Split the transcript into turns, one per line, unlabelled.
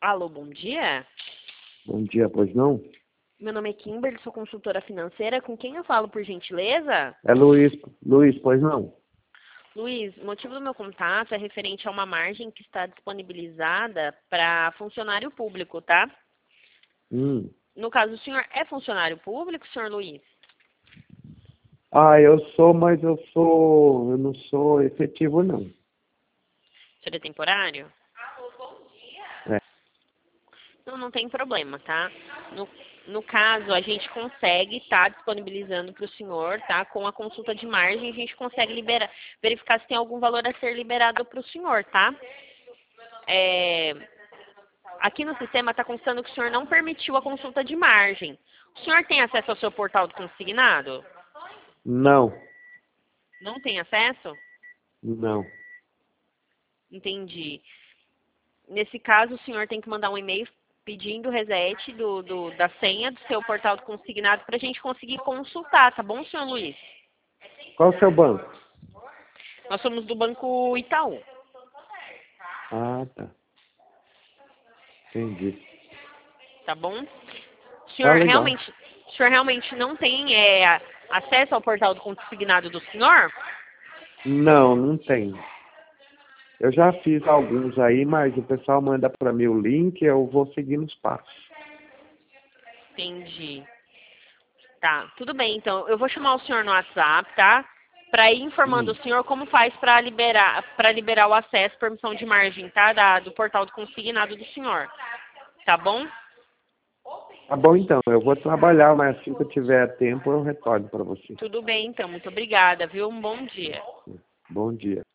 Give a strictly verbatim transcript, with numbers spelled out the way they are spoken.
Alô, bom dia.
Bom dia, pois não?
Meu nome é Kimberly, sou consultora financeira. Com quem eu falo, por gentileza?
É Luiz, Luiz, pois não?
Luiz, o motivo do meu contato é referente a uma margem que está disponibilizada para funcionário público, tá?
Hum.
No caso, o senhor é funcionário público, senhor Luiz?
Ah, eu sou, mas eu sou, eu não sou efetivo, não.
O senhor é temporário?
É.
Não, não tem problema, tá? No, no caso, a gente consegue estar disponibilizando para o senhor, tá? Com a consulta de margem, a gente consegue liberar, verificar se tem algum valor a ser liberado para o senhor, tá? É, aqui no sistema está constando que o senhor não permitiu a consulta de margem. O senhor tem acesso ao seu portal do consignado?
Não,
Não tem acesso?
não.
Entendi. Nesse caso, o senhor tem que mandar um e-mail pedindo o reset do, do, da senha do seu portal do consignado para a gente conseguir consultar, tá bom, senhor Luiz?
Qual o seu banco?
Nós somos do Banco Itaú.
Ah, tá. Entendi.
Tá bom? O
Tá
senhor
legal.
realmente, o senhor realmente não tem é, acesso ao portal do consignado do senhor?
Não, não tem. Eu já fiz alguns aí, mas o pessoal manda para mim o link, eu vou seguindo os passos.
Entendi. Tá, tudo bem, então. Eu vou chamar o senhor no WhatsApp, tá? Para ir informando
Hum.
o senhor como faz para liberar, para liberar o acesso, permissão de margem, tá? Da, do portal do consignado do senhor. Tá bom?
Tá bom, então. Eu vou trabalhar, mas assim que eu tiver tempo, eu retorno para você.
Tudo bem, então. Muito obrigada, viu? Um bom dia.
Bom dia.